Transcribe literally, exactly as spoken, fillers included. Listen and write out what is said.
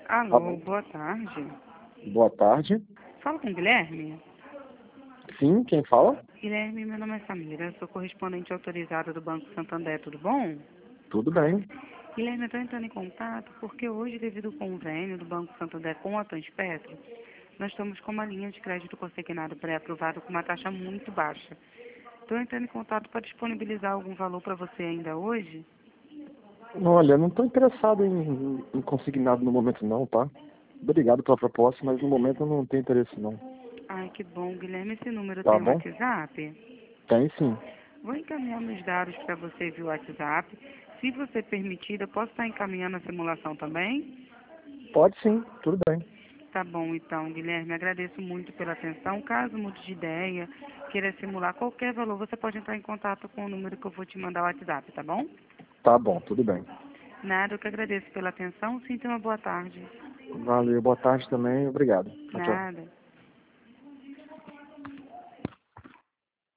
Alô, boa tarde. Boa tarde. Fala com o Guilherme? Sim, quem fala? Guilherme, meu nome é Samira, sou correspondente autorizada do Banco Santander, tudo bom? Tudo bem. Guilherme, eu estou entrando em contato porque hoje, devido ao convênio do Banco Santander com a Transpetro, nós estamos com uma linha de crédito consignado pré-aprovado com uma taxa muito baixa. Estou entrando em contato para disponibilizar algum valor para você ainda hoje? Olha, não estou interessado em, em consignado no momento não, tá? Obrigado pela proposta, mas no momento eu não tenho interesse não. Ai, que bom, Guilherme, esse número Tá tem um bom? WhatsApp? Tem sim. Vou encaminhar meus dados para você via WhatsApp. Se você permitir, eu posso estar encaminhando a simulação também? Pode sim, tudo bem. Tá bom, então, Guilherme, agradeço muito pela atenção. Caso mude de ideia, queira simular qualquer valor, você pode entrar em contato com o número que eu vou te mandar o WhatsApp, tá bom? Tá bom, tudo bem. Nada, eu que agradeço pela atenção. Sinta uma boa tarde. Valeu, boa tarde também, obrigado. Tchau, tchau. Nada.